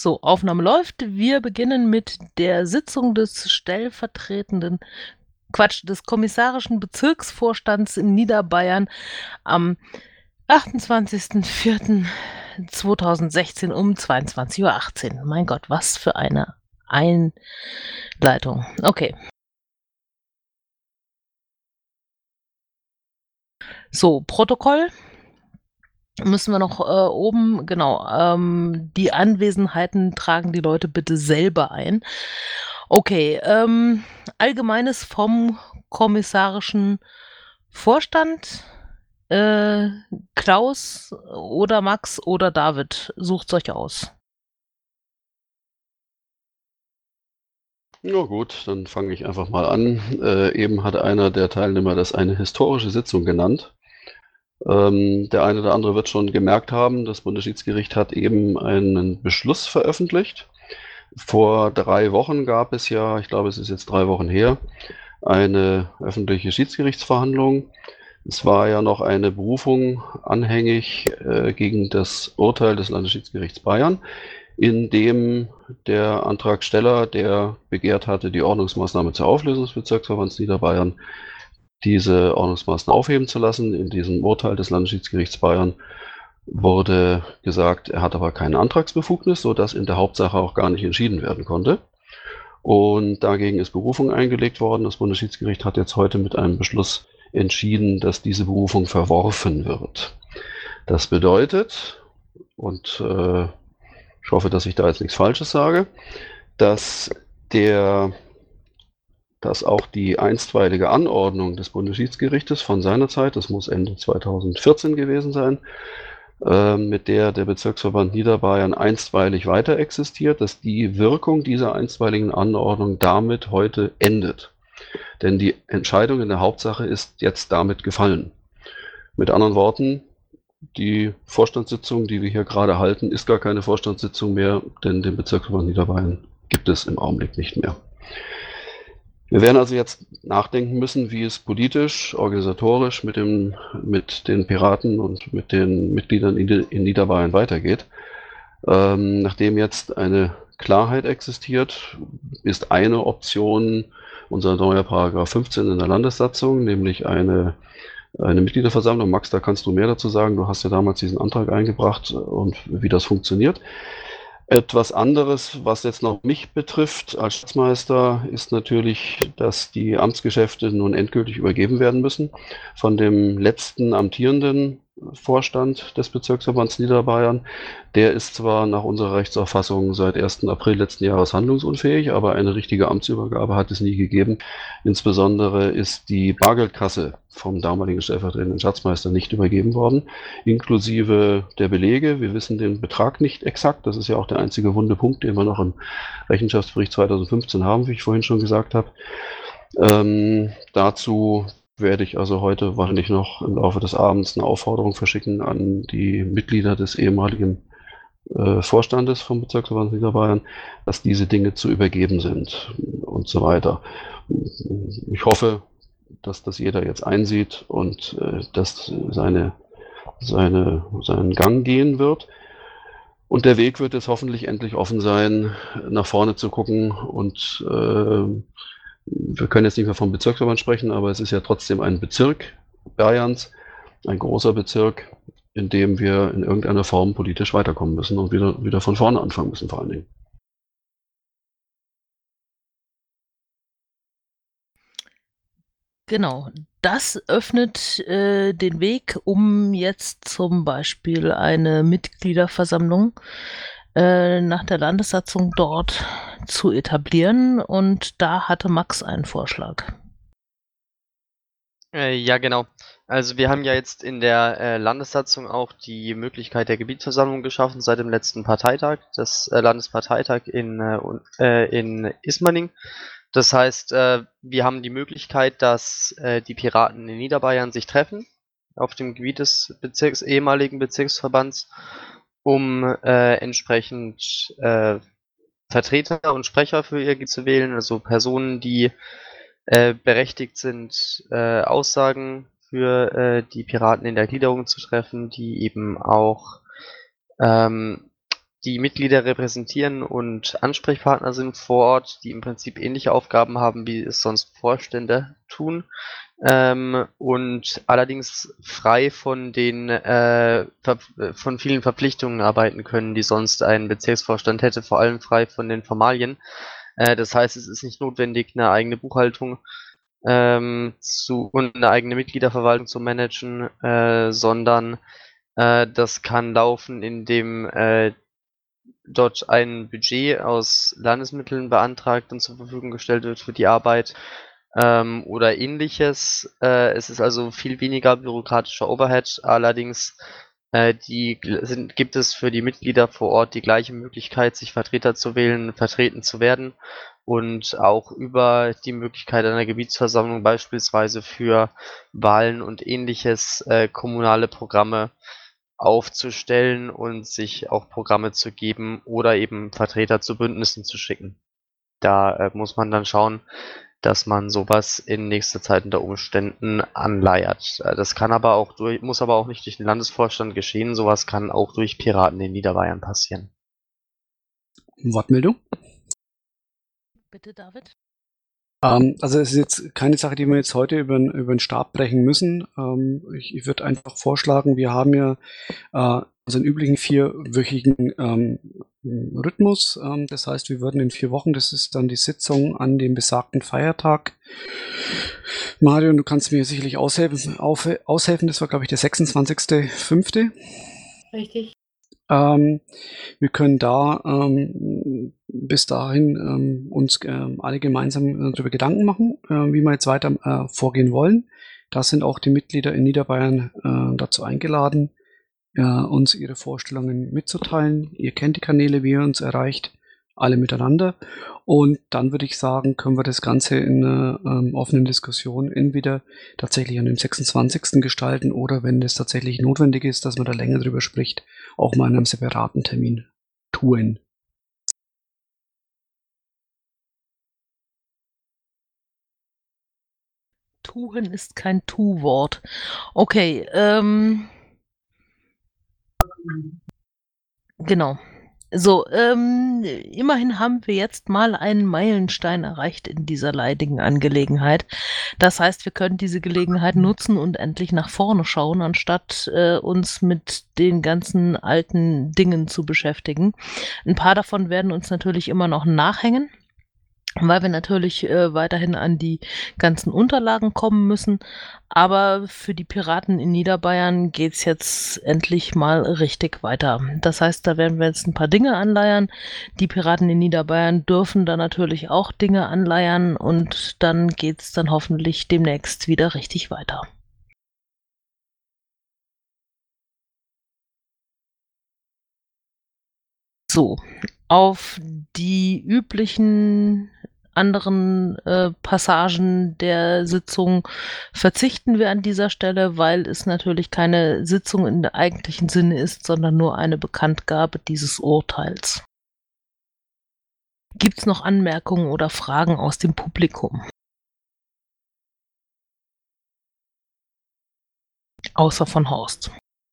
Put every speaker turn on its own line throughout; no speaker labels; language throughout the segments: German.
So, Aufnahme läuft. Wir beginnen mit der Sitzung des kommissarischen Bezirksvorstands in Niederbayern am 28.04.2016 um 22:18 Uhr. Mein Gott, was für eine Einleitung. Okay. So, Protokoll. Müssen wir noch oben, genau, die Anwesenheiten tragen die Leute bitte selber ein. Okay, Allgemeines vom kommissarischen Vorstand. Klaus oder Max oder David, sucht's euch aus.
Ja gut, dann fange ich einfach mal an. Eben hat einer der Teilnehmer das eine historische Sitzung genannt. Der eine oder andere wird schon gemerkt haben, das Bundesschiedsgericht hat eben einen Beschluss veröffentlicht. Vor 3 Wochen gab es ja, ich glaube, es ist jetzt 3 Wochen her, eine öffentliche Schiedsgerichtsverhandlung. Es war ja noch eine Berufung anhängig gegen das Urteil des Landesschiedsgerichts Bayern, in dem der Antragsteller, der begehrt hatte, die Ordnungsmaßnahme zur Auflösung des Bezirksverbands Niederbayern, diese Ordnungsmaßnahmen aufheben zu lassen. In diesem Urteil des Landesschiedsgerichts Bayern wurde gesagt, er hat aber keine Antragsbefugnis, sodass in der Hauptsache auch gar nicht entschieden werden konnte. Und dagegen ist Berufung eingelegt worden. Das Bundesschiedsgericht hat jetzt heute mit einem Beschluss entschieden, dass diese Berufung verworfen wird. Das bedeutet, und ich hoffe, dass ich da jetzt nichts Falsches sage, dass auch die einstweilige Anordnung des Bundesschiedsgerichtes von seiner Zeit, das muss Ende 2014 gewesen sein, mit der der Bezirksverband Niederbayern einstweilig weiter existiert, dass die Wirkung dieser einstweiligen Anordnung damit heute endet. Denn die Entscheidung in der Hauptsache ist jetzt damit gefallen. Mit anderen Worten, die Vorstandssitzung, die wir hier gerade halten, ist gar keine Vorstandssitzung mehr, denn den Bezirksverband Niederbayern gibt es im Augenblick nicht mehr. Wir werden also jetzt nachdenken müssen, wie es politisch, organisatorisch mit den Piraten und mit den Mitgliedern in Niederbayern weitergeht. Nachdem jetzt eine Klarheit existiert, ist eine Option unser neuer Paragraph 15 in der Landessatzung, nämlich eine Mitgliederversammlung. Max, da kannst du mehr dazu sagen. Du hast ja damals diesen Antrag eingebracht und wie das funktioniert. Etwas anderes, was jetzt noch mich betrifft als Schatzmeister, ist natürlich, dass die Amtsgeschäfte nun endgültig übergeben werden müssen von dem letzten amtierenden Vorstand des Bezirksverbands Niederbayern. Der ist zwar nach unserer Rechtsauffassung seit 1. April letzten Jahres handlungsunfähig, aber eine richtige Amtsübergabe hat es nie gegeben. Insbesondere ist die Bargeldkasse vom damaligen stellvertretenden Schatzmeister nicht übergeben worden, inklusive der Belege. Wir wissen den Betrag nicht exakt. Das ist ja auch der einzige wunde Punkt, den wir noch im Rechenschaftsbericht 2015 haben, wie ich vorhin schon gesagt habe. Dazu werde ich also heute wahrscheinlich noch im Laufe des Abends eine Aufforderung verschicken an die Mitglieder des ehemaligen Vorstandes vom Bezirksverband Niederbayern, dass diese Dinge zu übergeben sind und so weiter. Ich hoffe, dass das jeder jetzt einsieht und dass seinen Gang gehen wird. Und der Weg wird jetzt hoffentlich endlich offen sein, nach vorne zu gucken. Und wir können jetzt nicht mehr vom Bezirksverband sprechen, aber es ist ja trotzdem ein Bezirk Bayerns, ein großer Bezirk, in dem wir in irgendeiner Form politisch weiterkommen müssen und wieder von vorne anfangen müssen, vor allen Dingen.
Genau, das öffnet den Weg, um jetzt zum Beispiel eine Mitgliederversammlung nach der Landessatzung dort zu etablieren. Und da hatte Max einen Vorschlag.
Ja, genau. Also wir haben ja jetzt in der Landessatzung auch die Möglichkeit der Gebietsversammlung geschaffen seit dem letzten Parteitag, das Landesparteitag in Ismaning. Das heißt, wir haben die Möglichkeit, dass die Piraten in Niederbayern sich treffen auf dem Gebiet des ehemaligen Bezirksverbands, um entsprechend Vertreter und Sprecher für ihr Gebiet zu wählen, also Personen, die berechtigt sind, Aussagen für die Piraten in der Gliederung zu treffen, die eben auch die Mitglieder repräsentieren und Ansprechpartner sind vor Ort, die im Prinzip ähnliche Aufgaben haben, wie es sonst Vorstände tun. Und allerdings frei von den von vielen Verpflichtungen arbeiten können, die sonst ein Bezirksvorstand hätte, vor allem frei von den Formalien. Das heißt, es ist nicht notwendig, eine eigene Buchhaltung und eine eigene Mitgliederverwaltung zu managen, sondern das kann laufen, indem dort ein Budget aus Landesmitteln beantragt und zur Verfügung gestellt wird für die Arbeit oder ähnliches. Es ist also viel weniger bürokratischer Overhead, allerdings gibt es für die Mitglieder vor Ort die gleiche Möglichkeit, sich Vertreter zu wählen, vertreten zu werden und auch über die Möglichkeit einer Gebietsversammlung beispielsweise für Wahlen und ähnliches kommunale Programme aufzustellen und sich auch Programme zu geben oder eben Vertreter zu Bündnissen zu schicken. Da muss man dann schauen, dass man sowas in nächster Zeit unter Umständen anleiert. Das kann aber auch muss aber auch nicht durch den Landesvorstand geschehen. Sowas kann auch durch Piraten in Niederbayern passieren.
Wortmeldung?
Bitte, David.
Also es ist jetzt keine Sache, die wir jetzt heute über den Stab brechen müssen. Ich würde einfach vorschlagen, wir haben ja also einen üblichen 4-wöchigen Rhythmus. Das heißt, wir würden in 4 Wochen, das ist dann die Sitzung an dem besagten Feiertag. Mario, du kannst mir sicherlich aushelfen. Das war, glaube ich, der 26.05.
Richtig.
Wir können da bis dahin uns alle gemeinsam darüber Gedanken machen, wie wir jetzt weiter vorgehen wollen. Da sind auch die Mitglieder in Niederbayern dazu eingeladen, uns ihre Vorstellungen mitzuteilen. Ihr kennt die Kanäle, wie ihr uns erreicht, alle miteinander. Und dann würde ich sagen, können wir das Ganze in einer offenen Diskussion entweder tatsächlich an dem 26. gestalten oder wenn es tatsächlich notwendig ist, dass man da länger drüber spricht, auch mal in einem separaten Termin tun.
Tun ist kein Tu-Wort. Okay, genau. So, immerhin haben wir jetzt mal einen Meilenstein erreicht in dieser leidigen Angelegenheit. Das heißt, wir können diese Gelegenheit nutzen und endlich nach vorne schauen, anstatt uns mit den ganzen alten Dingen zu beschäftigen. Ein paar davon werden uns natürlich immer noch nachhängen, weil wir natürlich weiterhin an die ganzen Unterlagen kommen müssen. Aber für die Piraten in Niederbayern geht's jetzt endlich mal richtig weiter. Das heißt, da werden wir jetzt ein paar Dinge anleiern. Die Piraten in Niederbayern dürfen da natürlich auch Dinge anleiern und dann geht's dann hoffentlich demnächst wieder richtig weiter. So, auf die üblichen anderen Passagen der Sitzung verzichten wir an dieser Stelle, weil es natürlich keine Sitzung in der eigentlichen Sinne ist, sondern nur eine Bekanntgabe dieses Urteils. Gibt es noch Anmerkungen oder Fragen aus dem Publikum? Außer von Horst.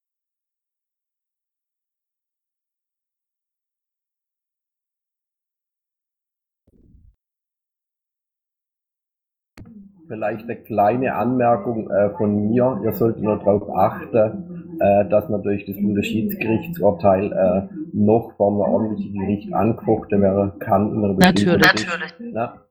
Vielleicht eine kleine Anmerkung von mir. Ihr solltet nur darauf achten, dass man durch das Bundesschiedsgerichtsurteil noch vor einem ordentlichen Gericht angefochten werden kann. In einer bestimmten Frist.
Natürlich.
Ja.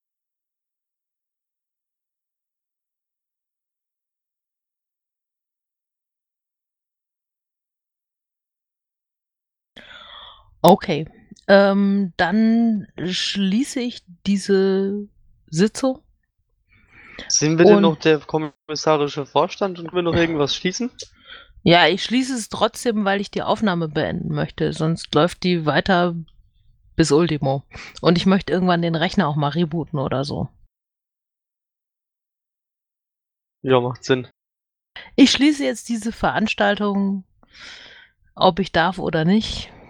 Okay, dann schließe ich diese Sitzung.
Sind wir denn noch der kommissarische Vorstand und können wir noch irgendwas schließen?
Ja, ich schließe es trotzdem, weil ich die Aufnahme beenden möchte. Sonst läuft die weiter bis Ultimo. Und ich möchte irgendwann den Rechner auch mal rebooten oder so.
Ja, macht Sinn.
Ich schließe jetzt diese Veranstaltung, ob ich darf oder nicht.